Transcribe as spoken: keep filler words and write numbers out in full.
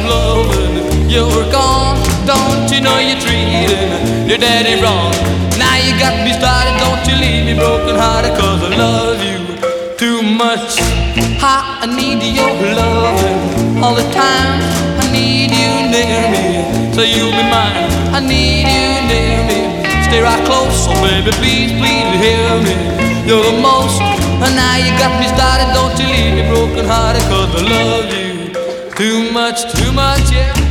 loving. You're gone, don't you know you're treating your daddy wrong? Now you got me started, don't you leave me broken hearted, cause I love you too much. I need your loving all the time. I need you near me, so you'll be mine. I need you near me, stay right close, so baby please, please hear me. You're the most, and now you got me started, don't you leave me broken hearted, cause I love you too much, too much, yeah.